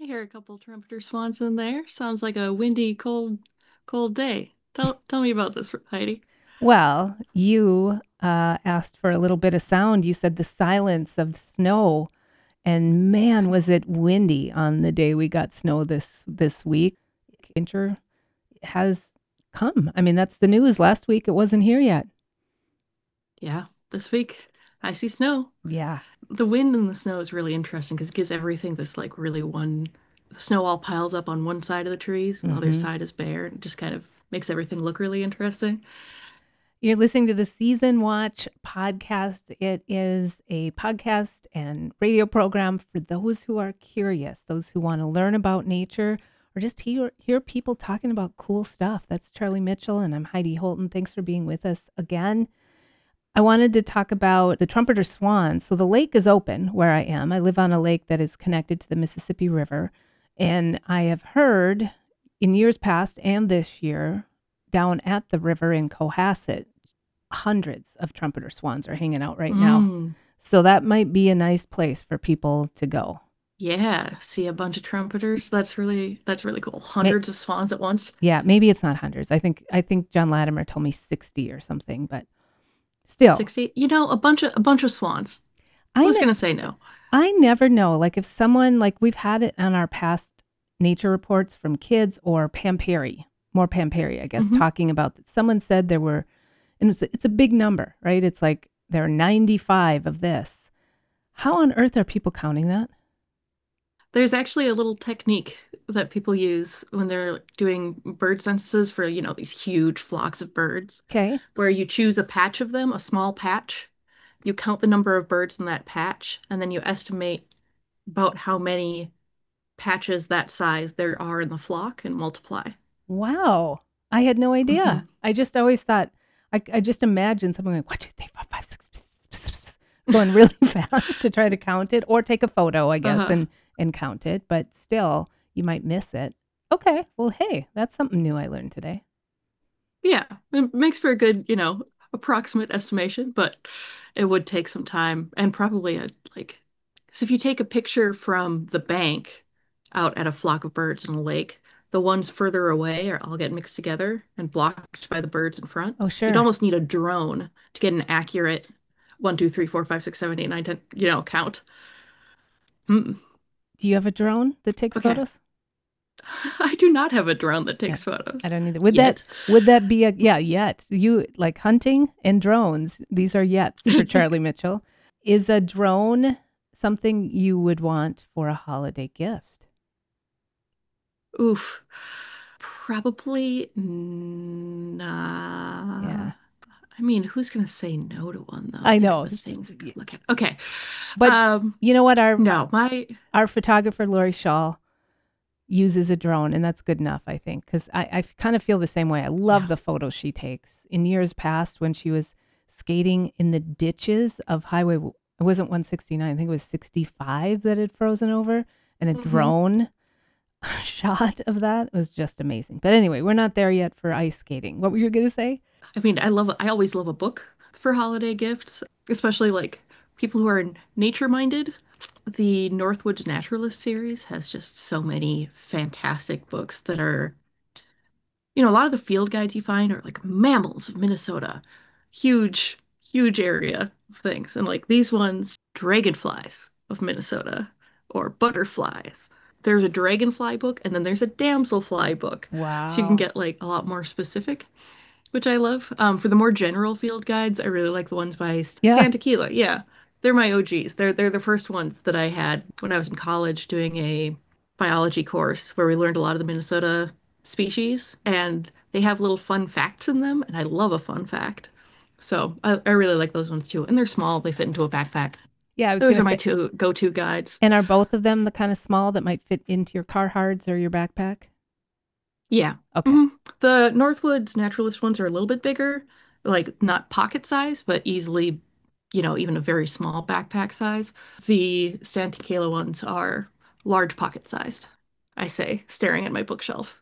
I hear a couple trumpeter swans in there. Sounds like a windy, cold day. Tell me about this, Heidi. Well, you asked for a little bit of sound. You said the silence of snow, and man, was it windy on the day we got snow this week. Winter has come. I mean, that's the news. Last week it wasn't here yet. Yeah, this week I see snow. Yeah. The wind and the snow is really interesting because it gives everything this the snow all piles up on one side of the trees and the other hmm side is bare and it just kind of makes everything look really interesting. You're listening to the Season Watch podcast. It is a podcast and radio program for those who are curious, those who want to learn about nature or just hear people talking about cool stuff. That's Charlie Mitchell, and I'm Heidi Holton. Thanks for being with us again. I wanted to talk about the trumpeter swans. So the lake is open where I am. I live on a lake that is connected to the Mississippi River. And I have heard in years past and this year down at the river in Cohasset, hundreds of trumpeter swans are hanging out right now. Mm, So that might be a nice place for people to go. yeah, see a bunch of trumpeters. That's really cool. May- Hundreds of swans at once. yeah, maybe it's not hundreds. I think John Latimer told me 60 or something, but still. 60. A bunch of swans. I Who's ne- gonna say no? I never know. Like if someone like we've had it on our past nature reports from kids or Pam Perry, more Pam Perry, I guess, Hmm. talking about that someone said there were, and it's a big number, right? It's like there are 95 of this. How on earth are people counting that? There's actually a little technique that people use when they're doing bird censuses for, these huge flocks of birds, Okay. where you choose a patch of them, a small patch. You count the number of birds in that patch, and then you estimate about how many patches that size there are in the flock and multiply. Wow. I had no idea. Hmm. I just always thought, I just imagined someone going, 1, 2, 3, 4, 5, 6, going really fast to try to count it or take a photo, I guess, Uh-huh. and count it. But still, you might miss it. Okay. Well, hey, that's something new I learned today. Yeah, it makes for a good, approximate estimation, but it would take some time and probably so if you take a picture from the bank out at a flock of birds in a lake, the ones further away are all get mixed together and blocked by the birds in front. Oh, You'd sure. almost need a drone to get an accurate 1, 2, 3, 4, 5, 6, 7, 8, 9, 10, count. Mm. Do you have a drone that takes Okay. photos? I do not have a drone that Yeah. takes I photos don't either. yet. Would that be a yeah, yet. You like hunting and drones. These are yets for Charlie Mitchell. Is a drone something you would want for a holiday gift? Oof. Probably nah. Yeah. I mean, who's gonna say no to one though? I Think of know. the things I could look at. Okay. But Um, you know what no, my our photographer Lori Shaw uses a drone, and that's good enough, I think, because I kind of feel the same way. I love yeah. the photos she takes. In years past, when she was skating in the ditches of it wasn't 169, I think it was 65 that had frozen over, and a Hmm. drone shot of that was just amazing. But anyway, we're not there yet for ice skating. What were you going to say? I mean, I always love a book for holiday gifts, especially like people who are nature minded. The Northwoods Naturalist series has just so many fantastic books that are a lot of the field guides you find are like mammals of Minnesota, huge, huge area of things. And like these ones, dragonflies of Minnesota or butterflies. There's a dragonfly book and then there's a damselfly book. So you can Wow. get like a lot more specific, which I love. For the more general field guides, I really like the ones by Yeah. Stan Tequila. Yeah, they're my OGs. They're the first ones that I had when I was in college doing a biology course where we learned a lot of the Minnesota species, and they have little fun facts in them, and I love a fun fact. So I really like those ones too, and they're small. They fit into a backpack. Yeah, I was going Those to are my say, two go-to guides. and are both of them the kind of small that might fit into your Carhartts or your backpack? Yeah. Okay. Hmm. The Northwoods Naturalist ones are a little bit bigger, like not pocket size, but easily, even a very small backpack size. The Stanticala ones are large pocket sized, I say, staring at my bookshelf.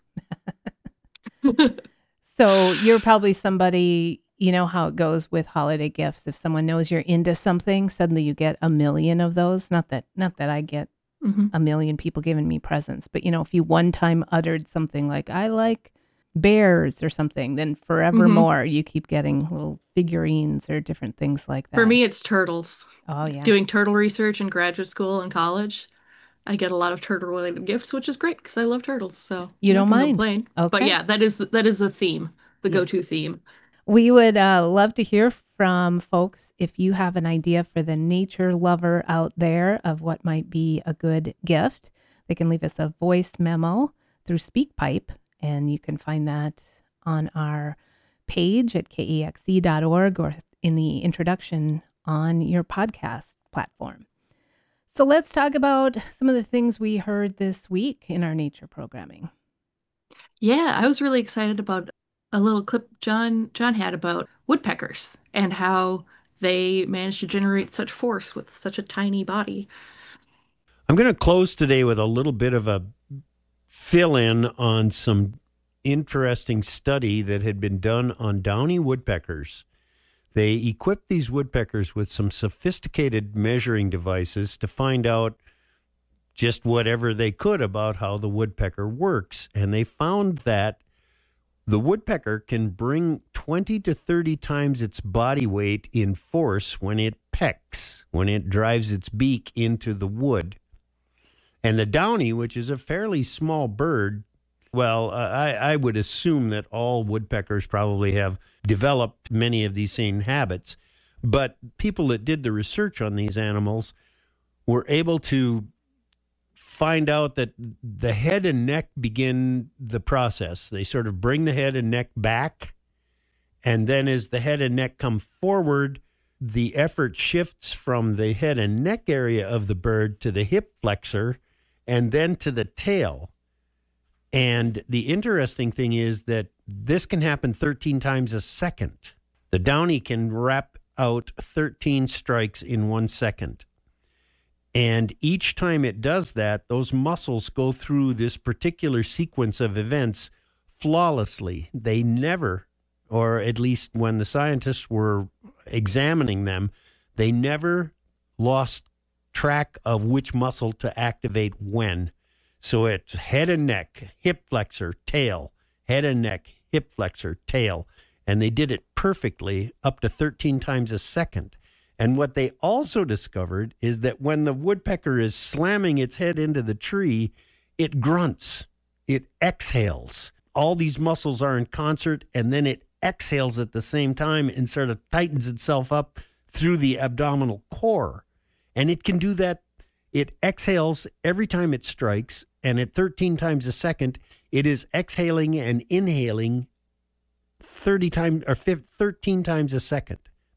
So you're probably somebody, you know how it goes with holiday gifts. If someone knows you're into something, suddenly you get a million of those. Not that I get Hmm. a million people giving me presents. But, if you one time uttered something like, I like bears or something, then Hmm. forevermore you keep getting little figurines or different things like For that. me, it's turtles. Oh, yeah. Doing turtle research in graduate school and college, I get a lot of turtle related gifts, which is great because I love turtles, so You I'm not don't gonna mind. complain. But Okay. yeah, that is the theme, the Yeah. go-to theme. We would love to hear from folks if you have an idea for the nature lover out there of what might be a good gift. They can leave us a voice memo through SpeakPipe, and you can find that on our page at kexe.org or in the introduction on your podcast platform. So let's talk about some of the things we heard this week in our nature programming. Yeah, I was really excited about a little clip John had about woodpeckers and how they manage to generate such force with such a tiny body. I'm going to close today with a little bit of a fill in on some interesting study that had been done on downy woodpeckers. They equipped these woodpeckers with some sophisticated measuring devices to find out just whatever they could about how the woodpecker works. And they found that the woodpecker can bring 20 to 30 times its body weight in force when it pecks, when it drives its beak into the wood. And the downy, which is a fairly small bird, well, I would assume that all woodpeckers probably have developed many of these same habits. But people that did the research on these animals were able to find out that the head and neck begin the process. They sort of bring the head and neck back. And then as the head and neck come forward, the effort shifts from the head and neck area of the bird to the hip flexor and then to the tail. And the interesting thing is that this can happen 13 times a second. The downy can rap out 13 strikes in 1 second. And each time it does that, those muscles go through this particular sequence of events flawlessly. They never, or at least when the scientists were examining them, they never lost track of which muscle to activate when. So it's head and neck, hip flexor, tail, head and neck, hip flexor, tail. And they did it perfectly up to 13 times a second. And what they also discovered is that when the woodpecker is slamming its head into the tree, it grunts, it exhales. All these muscles are in concert, and then it exhales at the same time and sort of tightens itself up through the abdominal core. And it can do that. It exhales every time it strikes, and at 13 times a second, it is exhaling and inhaling 30 times or 13 times a second.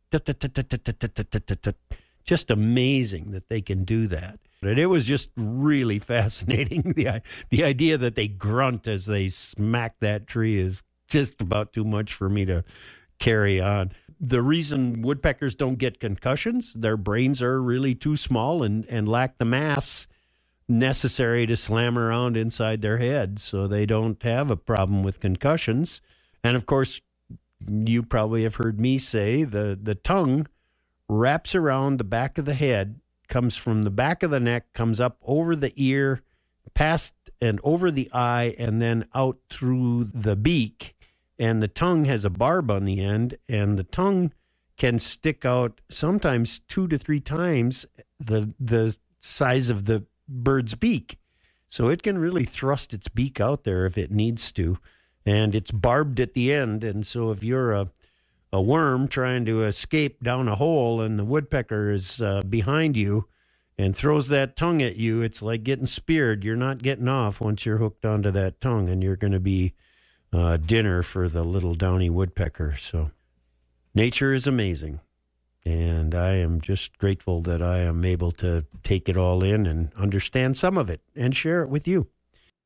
Just amazing that they can do that. And it was just really fascinating. The idea that they grunt as they smack that tree is just about too much for me to carry on. The reason woodpeckers don't get concussions, their brains are really too small and lack the mass necessary to slam around inside their head, so they don't have a problem with concussions. And of course, you probably have heard me say the tongue wraps around the back of the head, comes from the back of the neck, comes up over the ear, past and over the eye, and then out through the beak. And the tongue has a barb on the end, and the tongue can stick out sometimes 2 to 3 times the size of the bird's beak. So it can really thrust its beak out there if it needs to. And it's barbed at the end. And so if you're a worm trying to escape down a hole and the woodpecker is behind you and throws that tongue at you, it's like getting speared. You're not getting off once you're hooked onto that tongue, and you're going to be dinner for the little downy woodpecker. So nature is amazing. And I am just grateful that I am able to take it all in and understand some of it and share it with you.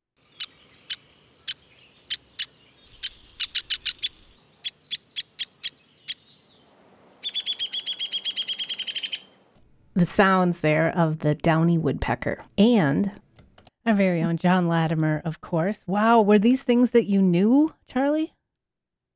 The sounds there of the downy woodpecker and our very own John Latimer, of course. Wow, were these things that you knew, Charlie?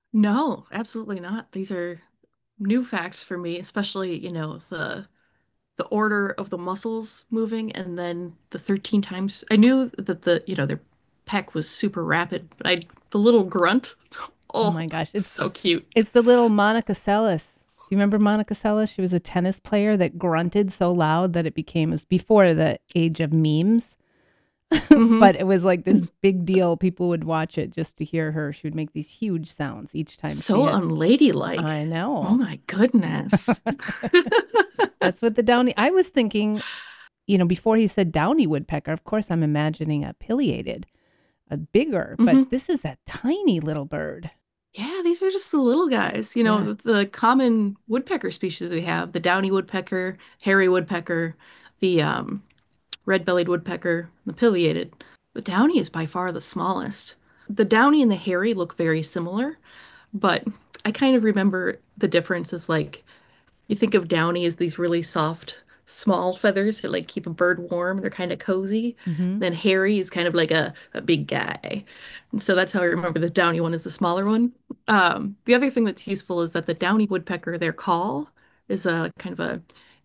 No, absolutely not. These are new facts for me, especially, the the order of the muscles moving and then the 13 times. I knew that their peck was super rapid, but the little grunt, Oh oh, my gosh, so cute. it's the little Monica Seles. Do you remember Monica Seles? She was a tennis player that grunted so loud that it was before the age of memes. Hmm. But it was like this big deal. People would watch it just to hear her. She would make these huge sounds each time she So hit. unladylike. I Oh know. my goodness. That's what the downy. I was thinking, before he said downy woodpecker, of course, I'm imagining a pileated, a bigger, but Hmm. this is a tiny little bird. Yeah, these are just the little guys. Yeah. The common woodpecker species we have, the downy woodpecker, hairy woodpecker, the red-bellied woodpecker, the pileated. The downy is by far the smallest. The downy and the hairy look very similar, but I kind of remember the difference is like you think of downy as these really soft, small feathers that like keep a bird warm. They're kind of cozy. Hmm. Then hairy is kind of like a big guy. And so that's how I remember the downy one is the smaller one. The other thing that's useful is that the downy woodpecker, their call is a kind of a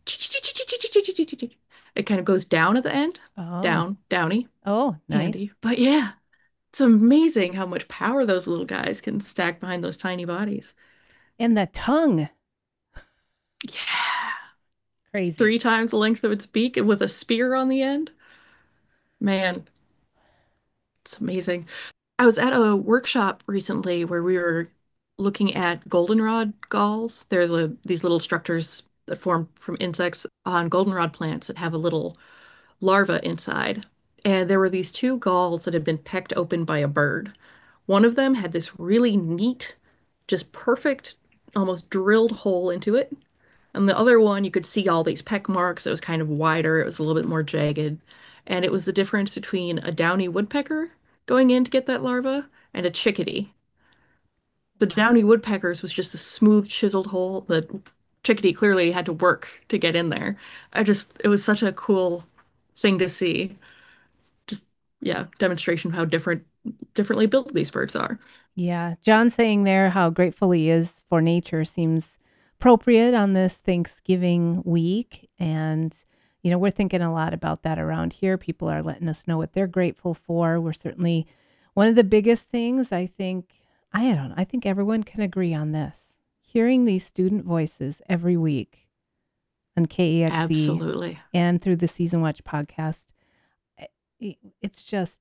it kind of goes down at the end. Oh, Down, downy, oh, nice. handy. But yeah, it's amazing how much power those little guys can stack behind those tiny bodies. And the tongue, Yeah. crazy. 3 times the length of its beak and with a spear on the end. Man, it's amazing. I was at a workshop recently where we were looking at goldenrod galls. They're these little structures that form from insects on goldenrod plants that have a little larva inside. And there were these two galls that had been pecked open by a bird. One of them had this really neat, just perfect, almost drilled hole into it. And the other one, you could see all these peck marks. It was kind of wider, it was a little bit more jagged. And it was the difference between a downy woodpecker going in to get that larva and a chickadee. The downy woodpecker's was just a smooth, chiseled hole. The chickadee clearly had to work to get in there. It was such a cool thing to see. Just, yeah, demonstration of how differently built these birds are. Yeah. John saying there how grateful he is for nature seems appropriate on this Thanksgiving week. And, we're thinking a lot about that around here. People are letting us know what they're grateful for. We're certainly one of the biggest things I don't know, I think everyone can agree on this. Hearing these student voices every week on KEXE Absolutely. and through the Season Watch podcast, it's just,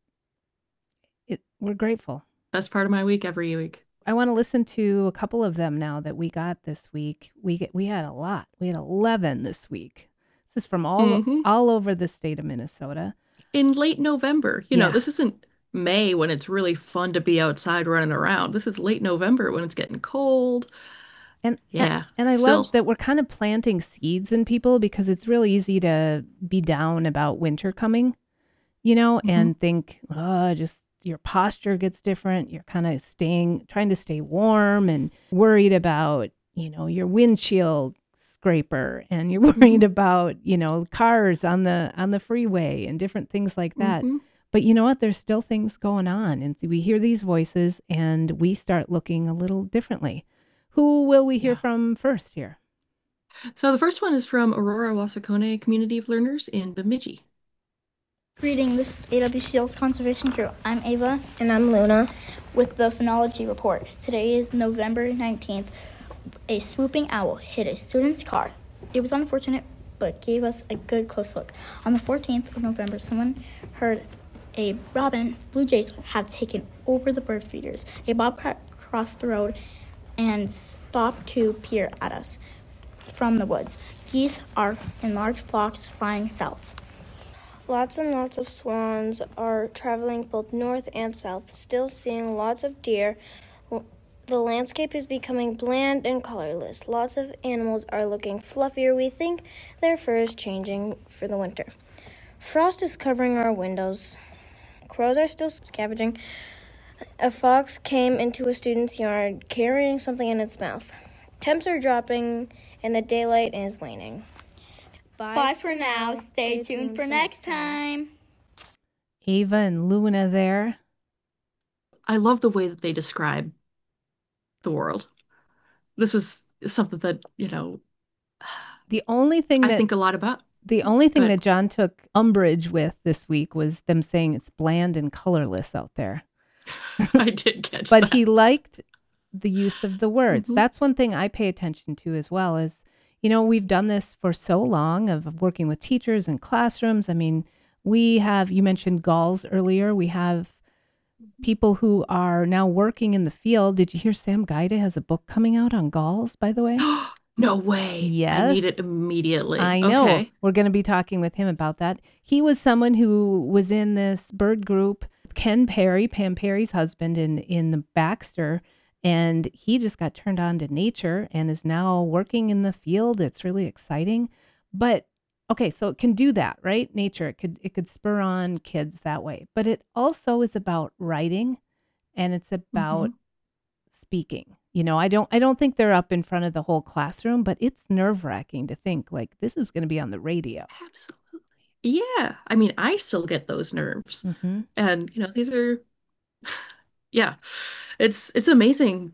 we're grateful. Best part of my week every week. I want to listen to a couple of them now that we got this week. We had a lot. We had 11 this week. This is from Hmm. all over the state of Minnesota. In late November, Yeah. this isn't May when it's really fun to be outside running around. This is late November when it's getting cold. And Yeah, and I love still. that we're kind of planting seeds in people because it's really easy to be down about winter coming, Hmm. and think, oh, just your posture gets different. You're kind of trying to stay warm and worried about, your windshield scraper, and you're Hmm. worried about, cars on the freeway and different things like that. Hmm. But you know what? There's still things going on. And so we hear these voices and we start looking a little differently. Who will we hear Yeah. from first here? So the first one is from Aurora Wasakone Community of Learners in Bemidji. Greetings, this is AWCL's Conservation Crew. I'm Ava. And I'm Luna. With the phenology report. Today is November 19th. A swooping owl hit a student's car. It was unfortunate, but gave us a good close look. On the 14th of November, someone heard a robin. Blue jays have taken over the bird feeders. A bobcat crossed the road and stopped to peer at us from the woods. Geese are in large flocks flying south. Lots and lots of swans are traveling both north and south, still seeing lots of deer. The landscape is becoming bland and colorless. Lots of animals are looking fluffier. We think their fur is changing for the winter. Frost is covering our windows. Crows are still scavenging. A fox came into a student's yard carrying something in its mouth. Temps are dropping and the daylight is waning. Bye for now. Stay tuned for next time. Ava and Luna there. I love the way that they describe the world. This was something that, The only thing I that think a lot about. the only thing But that John took umbrage with this week was them saying it's bland and colorless out there. I did catch But that. he liked the use of the words. Mhm. That's one thing I pay attention to as well is, we've done this for so long of working with teachers and classrooms. I mean, we have, you mentioned galls earlier. We have people who are now working in the field. Did you hear Sam Gaida has a book coming out on galls, by the way? No way. I Yes. need it immediately. I know. Okay. We're going to be talking with him about that. He was someone who was in this bird group, Ken Perry, Pam Perry's husband in the Baxter, and he just got turned on to nature and is now working in the field. It's really exciting. But okay, so it can do that, right? Nature, it could spur on kids that way. But it also is about writing and it's about Mhm. speaking. I don't think they're up in front of the whole classroom, but it's nerve-wracking to think like this is going to be on the radio. Absolutely. Yeah. I mean, I still get those nerves. Mm-hmm. And, these are, yeah, it's amazing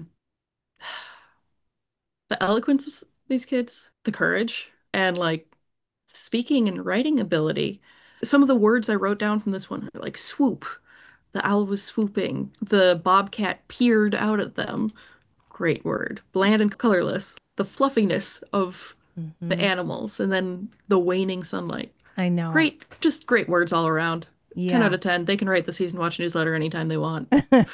the eloquence of these kids, the courage, and like speaking and writing ability. Some of the words I wrote down from this one are like swoop. The owl was swooping. The bobcat peered out at them. Great word. Bland and colorless. The fluffiness of the Mm-hmm. animals, and then the waning sunlight. I know. Great, just great words all around. 10 out Yeah. of 10. They can write the Season Watch newsletter anytime they want.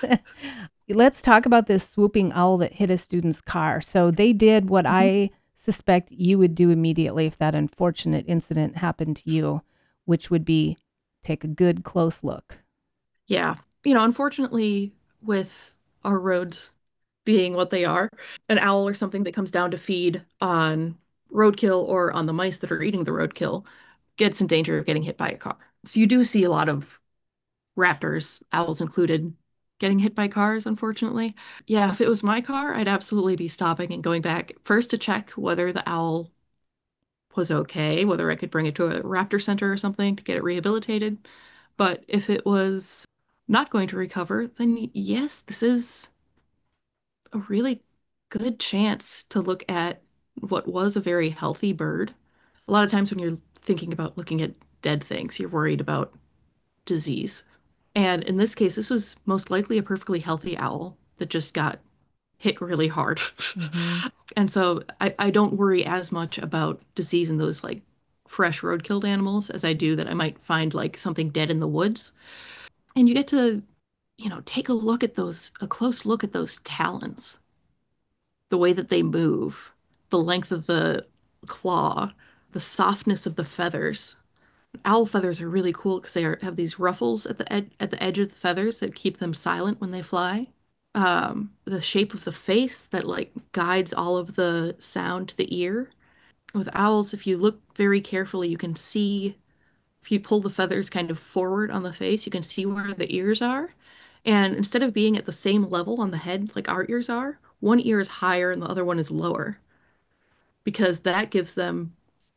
Let's talk about this swooping owl that hit a student's car. So they did what Mhm. I suspect you would do immediately if that unfortunate incident happened to you, which would be take a good close look. Yeah. Unfortunately, with our roads being what they are, an owl or something that comes down to feed on roadkill or on the mice that are eating the roadkill gets in danger of getting hit by a car. So you do see a lot of raptors, owls included, getting hit by cars, unfortunately. Yeah, if it was my car, I'd absolutely be stopping and going back first to check whether the owl was okay, whether I could bring it to a raptor center or something to get it rehabilitated. But if it was not going to recover, then yes, this is a really good chance to look at what was a very healthy bird. A lot of times when you're thinking about looking at dead things, you're worried about disease. And in this case, this was most likely a perfectly healthy owl that just got hit really hard. Mm-hmm. And so I don't worry as much about disease in those like fresh road killed animals as I do that I might find like something dead in the woods. And you get to, take a close look at those talons, the way that they move, the length of the claw, the softness of the feathers. Owl feathers are really cool because have these ruffles at the edge of the feathers that keep them silent when they fly. The shape of the face that like guides all of the sound to the ear. With owls, if you look very carefully, you can see if you pull the feathers kind of forward on the face, you can see where the ears are. And instead of being at the same level on the head like our ears are, one ear is higher and the other one is lower because that gives them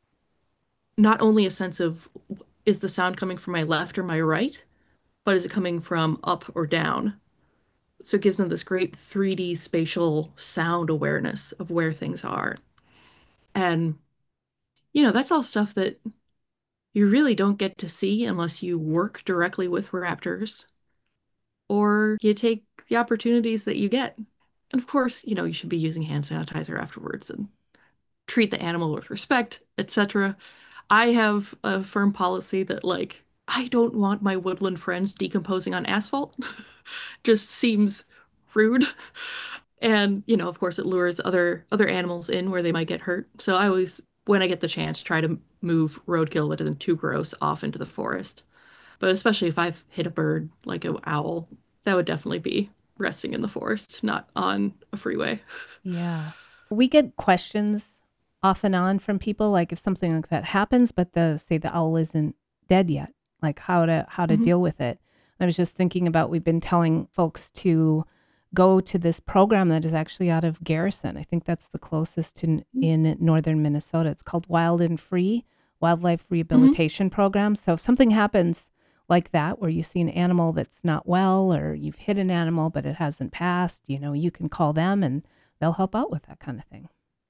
not only a sense of is the sound coming from my left or my right, but is it coming from up or down? So it gives them this great 3D spatial sound awareness of where things are. And, that's all stuff that you really don't get to see unless you work directly with raptors or you take the opportunities that you get. And of course, you should be using hand sanitizer afterwards and treat the animal with respect, etc. I have a firm policy that, like, I don't want my woodland friends decomposing on asphalt. Just seems rude. And, of course, it lures other animals in where they might get hurt. So I always, when I get the chance, try to move roadkill that isn't too gross off into the forest. But especially if I've hit a bird like an owl, that would definitely be resting in the forest, not on a freeway. Yeah. We get questions off and on from people, like if something like that happens, but say the owl isn't dead yet, like how to Mhm. deal with it. I was just thinking about we've been telling folks to go to this program that is actually out of Garrison. I think that's the closest in northern Minnesota. It's called Wild and Free Wildlife Mhm. Rehabilitation Program. So if something happens like that, where you see an animal that's not well, or you've hit an animal but it hasn't passed, you can call them and they'll help out with that kind of thing.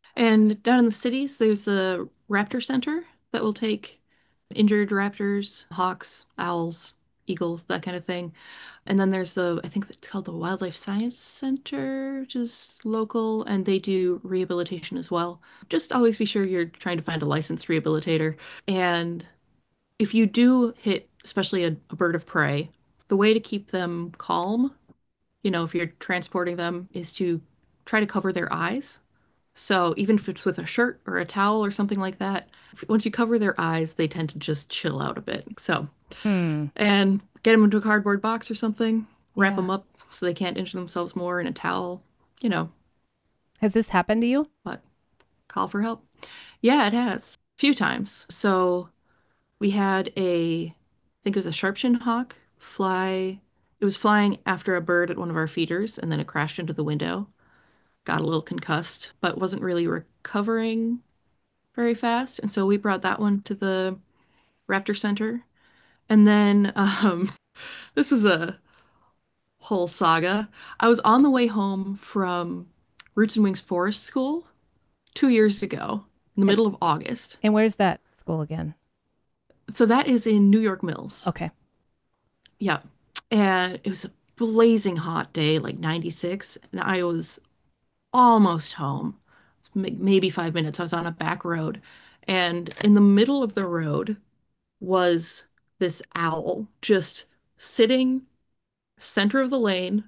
And down in the cities, there's a raptor center that will take injured raptors, hawks, owls, eagles, that kind of thing. And then there's I think it's called the Wildlife Science Center, which is local, and they do rehabilitation as well. Just always be sure you're trying to find a licensed rehabilitator. And if you do hit, especially a bird of prey, the way to keep them calm, if you're transporting them, is to try to cover their eyes. So even if it's with a shirt or a towel or something like that, once you cover their eyes, they tend to just chill out a bit. So, Hmm. and get them into a cardboard box or something, wrap Yeah. them up so they can't injure themselves more in a towel, you know, Has this happened to you? but call for help. Yeah, it has a few times. So we had I think it was a sharp-shinned hawk fly. It was flying after a bird at one of our feeders, and then it crashed into the window. Got a little concussed, but wasn't really recovering very fast. And so we brought that one to the Raptor Center. And then this was a whole saga. I was on the way home from Roots and Wings Forest School 2 years ago, in the And, middle of August. and where's that school again? So that is in New York Mills. Okay. Yeah. And it was a blazing hot day, like 96. And I was almost home. Maybe 5 minutes. I was on a back road. And in the middle of the road was this owl just sitting center of the lane,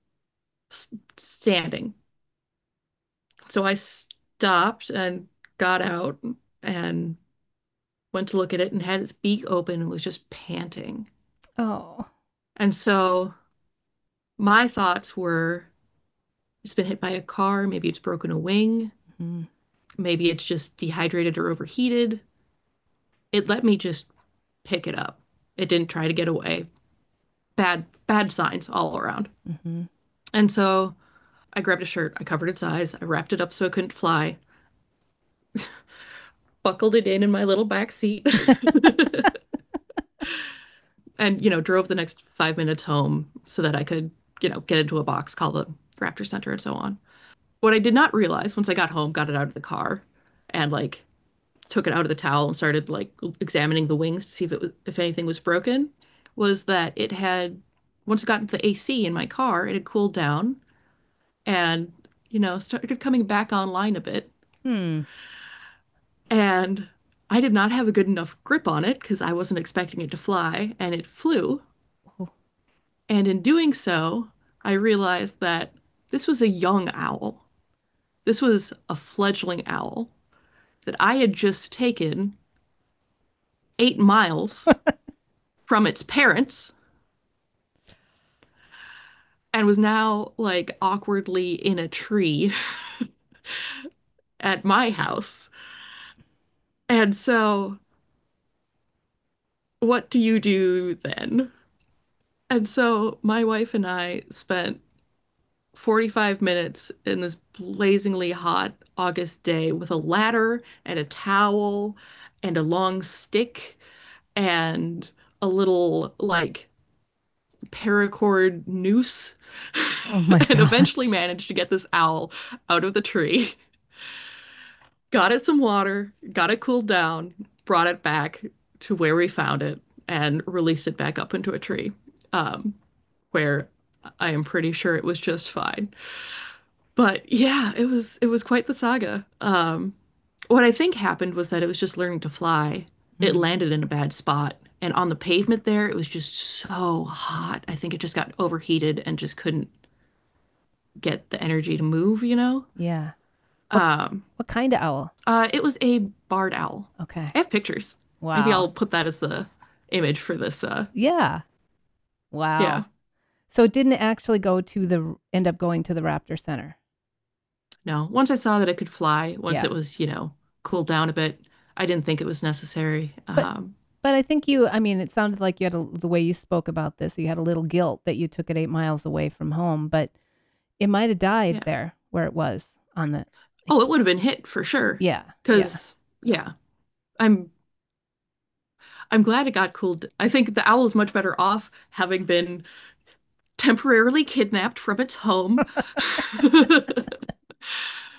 standing. So I stopped and got out and went to look at it and had its beak open and was just panting. Oh. And so my thoughts were it's been hit by a car, maybe it's broken a wing, Mhm. maybe it's just dehydrated or overheated. It let me just pick it up. It didn't try to get away. Bad signs all around. Mhm. And so I grabbed a shirt, I covered its eyes, I wrapped it up so it couldn't fly, buckled it in my little back seat, and, drove the next 5 minutes home so that I could, get into a box, call the Raptor Center, and so on. What I did not realize once I got home, got it out of the car, and like took it out of the towel and started like examining the wings to see if anything was broken, was that it had once it got into the AC in my car, it had cooled down and started coming back online a bit. Hmm. And I did not have a good enough grip on it because I wasn't expecting it to fly, and it flew. Oh. And in doing so, I realized that this was a young owl. This was a fledgling owl that I had just taken 8 miles from its parents and was now like awkwardly in a tree at my house. And so, what do you do then? And so, my wife and I spent 45 minutes in this blazingly hot August day with a ladder and a towel and a long stick and a little like paracord noose Oh my and eventually gosh. managed to get this owl out of the tree. Got it some water, got it cooled down, brought it back to where we found it, and released it back up into a tree, um, where I am pretty sure it was just fine. But yeah, it was quite the saga. What I think happened was that it was just learning to fly. It Hmm. landed in a bad spot, and on the pavement there, it was just so hot. I think it just got overheated and just couldn't get the energy to move. Yeah. What Um, what kind of owl? it was a barred owl. Okay. I have pictures. Maybe Wow. I'll put that as the image for this. Yeah. Yeah. Wow. So it didn't actually end up going to the Raptor Center. No, once I saw that it could fly, once Yeah. it was, cooled down a bit, I didn't think it was necessary. But I think I mean, it sounded like you had the way you spoke about this, you had a little guilt that you took it 8 miles away from home, but it might have died Yeah. there where it was on the, Oh, it would have been hit for sure. yeah. Yeah. Because, yeah, I'm I'm glad it got cooled. I think the owl is much better off having been temporarily kidnapped from its home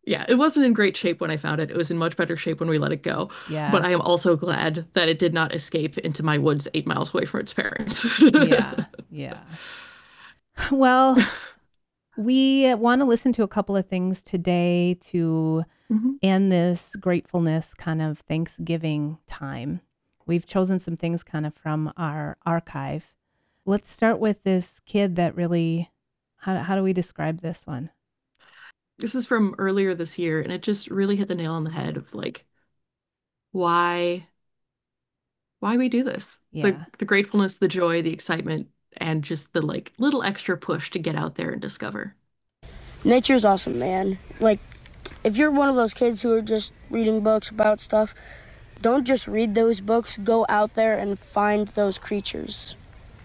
Yeah, it wasn't in great shape when I found it. It was in much better shape when we let it go. Yeah. But I am also glad that it did not escape into my woods 8 miles away from its parents. Yeah. Yeah. Well, we want to listen to a couple of things today to Mhm. end this gratefulness kind of Thanksgiving time. We've chosen some things kind of from our archive. Let's start with this kid that really, how do we describe this one? This is from earlier this year, and it just really hit the nail on the head of like why we do this. Yeah. The gratefulness, the joy, the excitement, and just the like little extra push to get out there and discover. Nature's awesome, man. Like, if you're one of those kids who are just reading books about stuff, don't just read those books. Go out there and find those creatures.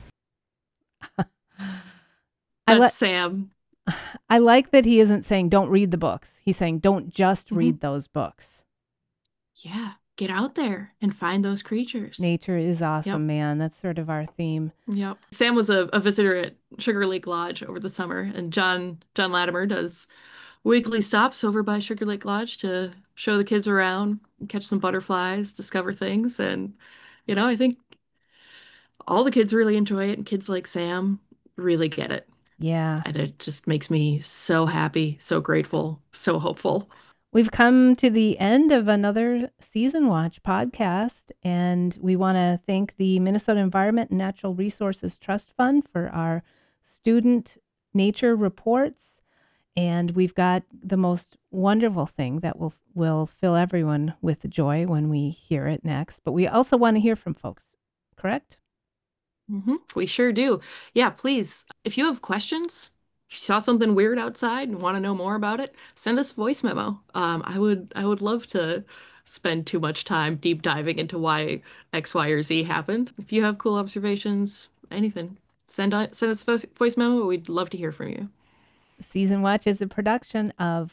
That's Sam. I like that he isn't saying don't read the books. He's saying don't just Mhm. read those books. Yeah, get out there and find those creatures. Nature is awesome, Yep. man. That's sort of our theme. Yep. Sam was a visitor at Sugar Lake Lodge over the summer, and John Latimer does weekly stops over by Sugar Lake Lodge to show the kids around, catch some butterflies, discover things, and I think all the kids really enjoy it, and kids like Sam really get it. Yeah. And it just makes me so happy, so grateful, so hopeful. We've come to the end of another Season Watch podcast, and we want to thank the Minnesota Environment and Natural Resources Trust Fund for our student nature reports. And we've got the most wonderful thing that will fill everyone with joy when we hear it next. But we also want to hear from folks, correct? We sure do. Yeah, please, if you have questions, if you saw something weird outside and want to know more about it, send us a voice memo. I would love to spend too much time deep diving into why X, Y, or Z happened. If you have cool observations, anything, send us a voice memo. We'd love to hear from you. Season Watch is a production of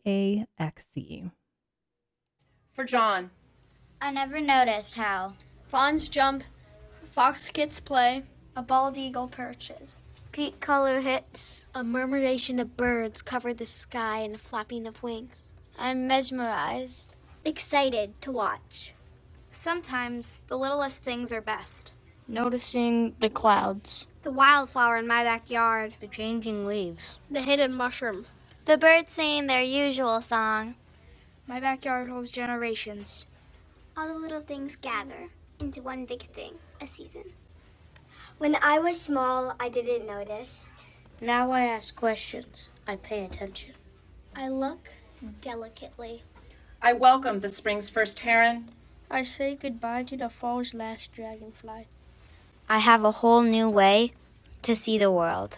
KAXE. For John. I never noticed how fawns jump, fox kits play, a bald eagle perches, peak color hits, a murmuration of birds cover the sky and a flapping of wings. I'm mesmerized, excited to watch. Sometimes the littlest things are best. Noticing the clouds, the wildflower in my backyard, the changing leaves, the hidden mushroom, the birds singing their usual song. My backyard holds generations. All the little things gather into one big thing, a season. When I was small, I didn't notice. Now I ask questions. I pay attention. I look delicately. I welcome the spring's first heron. I say goodbye to the fall's last dragonfly. I have a whole new way to see the world.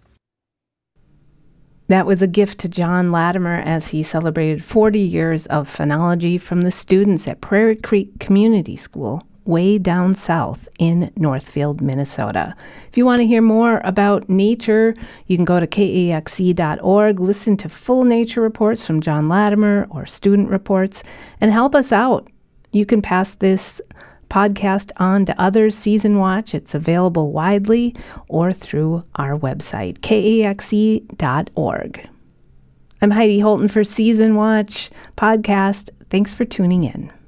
That was a gift to John Latimer as he celebrated 40 years of phenology from the students at Prairie Creek Community School, way down south in Northfield, Minnesota. If you want to hear more about nature, you can go to kaxe.org, listen to full nature reports from John Latimer or student reports, and help us out. You can pass this podcast on to others. Season Watch, it's available widely or through our website, kaxe.org. I'm Heidi Holton for Season Watch podcast. Thanks for tuning in.